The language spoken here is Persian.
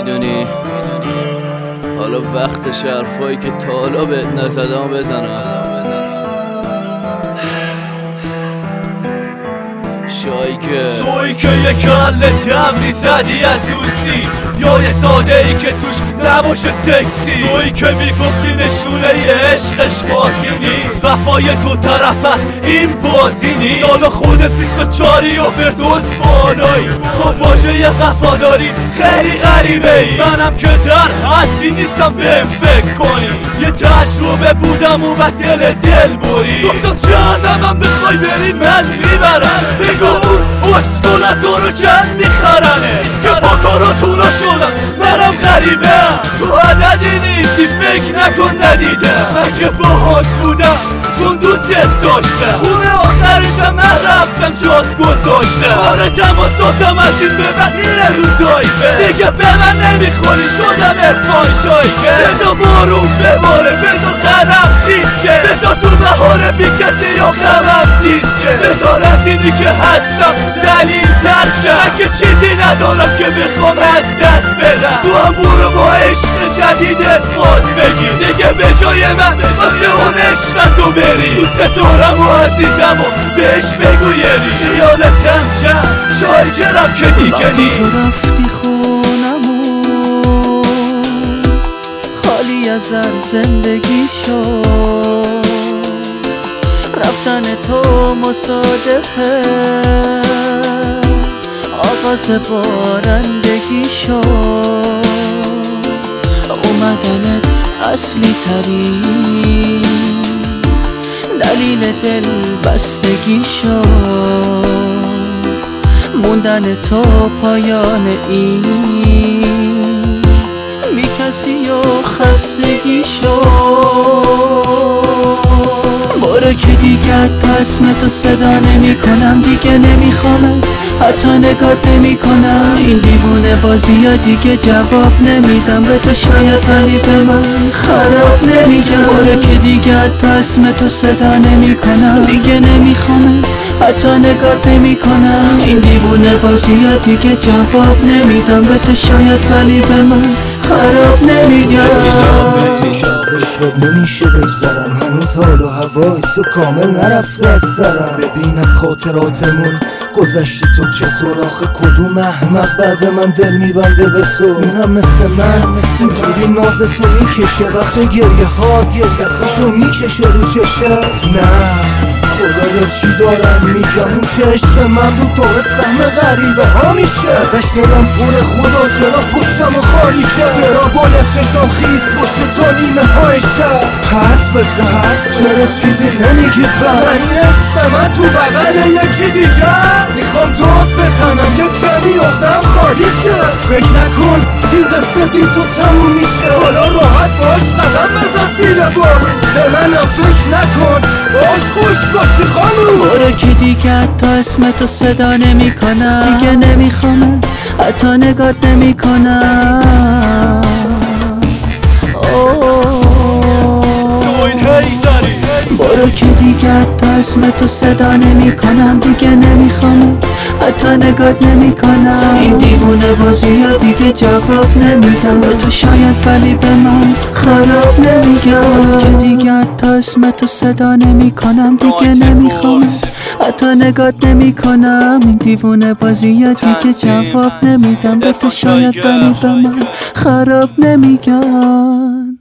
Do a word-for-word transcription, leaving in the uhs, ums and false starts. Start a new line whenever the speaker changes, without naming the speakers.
میدونی حالا وقت حرفایی که تا حالا بهت نزدم بزنم. شایکه
تویی که یه کله دمری زدی از دوستی، یا یه ساده ای که توش نباشه سکسی. تویی که میگفتی نشونه یه عشقش بازی نیست، وفای دو طرف است این بازی نیست. حالا خودت بیست و چاری و فردوس بالایی، با واژه وفاداری خیلی غریبه ای. منم که در هستی نیستم بهم فکر کنی، یه تجربه بودم و بس دل دل بری. گفتم جهنمم بخوای بری من میبرم، بگو اون اسکولتو رو چند میخرنه که با کاراتونا شدم منم غریبه. تو عددی نیستی فکر نکن ندیدم، من که باهات بودم چون دوستت داشتم. خونه آخرشم من رفتم جات گذاشتم. آره تماساتم از این به بعد میره رو تایفه، دیگه به من نمیخوری شدم ارفان شایکه. بذار بارون بباره بذار قدم پیش شه، بذار تو بهاره بی کسی یا غمم تیز شه. بذار از اینی که هستم دلیل تر شه، من که چیزی ندارم که بخوام از دست بدم. تو هم برو با عشق جدیدت فاز بگیر، دیگه به جای من واسه اون عشقتو بری. دوست دارم و عزیزم و بهش بگو یری، خیالتم جمع شایگرم که دیگه نی.
تو رفتی خونمو خالی از هر زندگی شد، رفتن تو مصادفه آغاز بارندگی شد. اومدنت اصلی ترین دلیل دل بستگی شد، موندن تو پایان این بی کسی و خستگی شد. باره که دیگر تا اسم تو صدا نمی کنم، دیگه نمیخوام حتی نگات نمی کنم. این دیوونه بازی ها دیگه جواب نمیدم به تو شاید، ولی به من خراب نمیگم. باره که دیگر تا اسم تو صدا نمی کنم، دیگه نمیخوام حتی نگات نمی کنم. این دیوونه بازی ها دیگه جواب نمیدم به تو شاید، ولی به من خراب نمیگم.
شب نمیشه بگذرم، هنوز حال و هوای تو کامل نرفته از سرم. ببین از خاطراتمون گذشتی تو چطور، آخه کدوم احمق بعد من دل میبنده به تو. اونم مثل من اینجوری ناز تو میکشه، وقت گریه ها گریه‌هاشو میکشه رو چشم. نه خدایا چی دارم میگم، اون که عشق من بود دور سهم غریبه ها میشه. ازش دلم پر خدا چرا پشتم و خالی کرد، چرا باید چشم خیس باشه تا نیمه های شب. حرف بزن چرا چیزی نمیگی بر این عشق من تو بغل یکی دیگه. میخوام داد بزنم یه کمی اختم خالی شد. فکر نکن این قصه بی تو تموم میشه، حالا راحت باش قدم بزن زیر بارون. به منم فکر نکن باش خوش باشی خانوم.
باره که دیگر تا اسم تو صدا نمی کنم، دیگه نمیخوام حتی نگات نمی کنم. باره که دیگر تا اسم تو صدا نمی کنم، دیگه نمیخوام حتی نگات نمی کنم. این دیوونه بازی ها دیگه جواب نمیدم به تو شاید، ولی به من خراب نمیگم. که دیگر تا اسم تو صدا نمی کنم، دیگه نمیخوام حتی نگات نمی کنم. این دیوونه بازی ها دیگه جواب نمیدم به تو شاید، ولی به من خراب نمیگم.